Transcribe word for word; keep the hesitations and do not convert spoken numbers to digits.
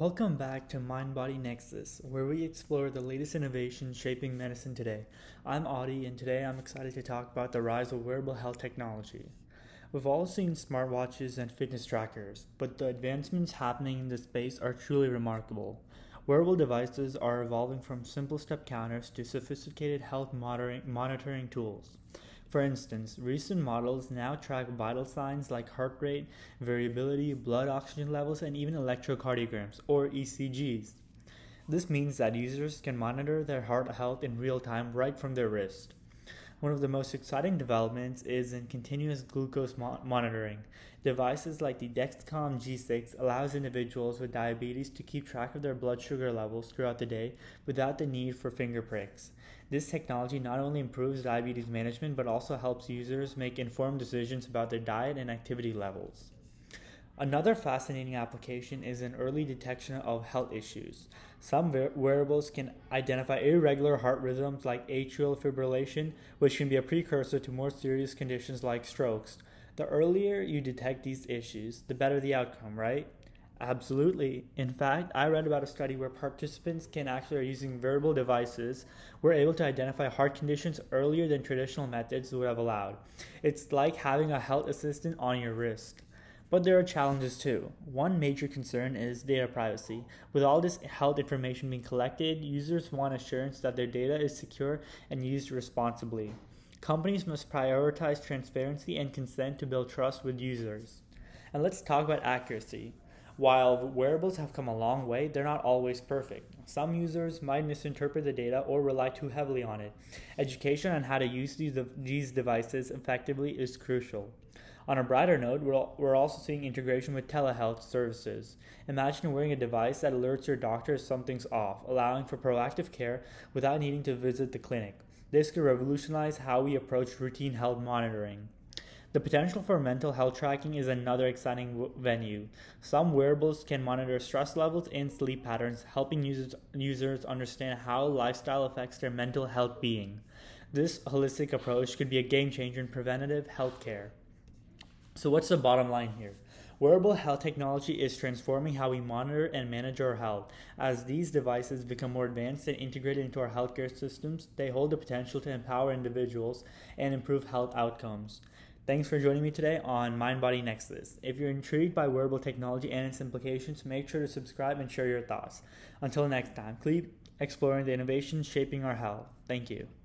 Welcome back to Mind Body Nexus, where we explore the latest innovations shaping medicine today. I'm Audie, and today I'm excited to talk about the rise of wearable health technology. We've all seen smartwatches and fitness trackers, but the advancements happening in this space are truly remarkable. Wearable devices are evolving from simple step counters to sophisticated health monitoring, monitoring tools. For instance, recent models now track vital signs like heart rate, variability, blood oxygen levels, and even electrocardiograms, or E C Gs. This means that users can monitor their heart health in real time right from their wrist. One of the most exciting developments is in continuous glucose mo- monitoring. Devices like the Dexcom G six allows individuals with diabetes to keep track of their blood sugar levels throughout the day without the need for finger pricks. This technology not only improves diabetes management but also helps users make informed decisions about their diet and activity levels. Another fascinating application is in early detection of health issues. Some wearables can identify irregular heart rhythms like atrial fibrillation, which can be a precursor to more serious conditions like strokes. The earlier you detect these issues, the better the outcome, right? Absolutely. In fact, I read about a study where participants can actually, using wearable devices, were able to identify heart conditions earlier than traditional methods would have allowed. It's like having a health assistant on your wrist. But there are challenges too. One major concern is data privacy. With all this health information being collected, users want assurance that their data is secure and used responsibly. Companies must prioritize transparency and consent to build trust with users. And let's talk about accuracy. While wearables have come a long way, they're not always perfect. Some users might misinterpret the data or rely too heavily on it. Education on how to use these, these devices effectively is crucial. On a brighter note, we're, we're also seeing integration with telehealth services. Imagine wearing a device that alerts your doctor if something's off, allowing for proactive care without needing to visit the clinic. This could revolutionize how we approach routine health monitoring. The potential for mental health tracking is another exciting w- venue. Some wearables can monitor stress levels and sleep patterns, helping users, users understand how lifestyle affects their mental health being. This holistic approach could be a game changer in preventative health care. So what's the bottom line here? Wearable health technology is transforming how we monitor and manage our health. As these devices become more advanced and integrated into our healthcare systems, they hold the potential to empower individuals and improve health outcomes. Thanks for joining me today on Mind Body Nexus. If you're intrigued by wearable technology and its implications, make sure to subscribe and share your thoughts. Until next time, keep exploring the innovations shaping our health. Thank you.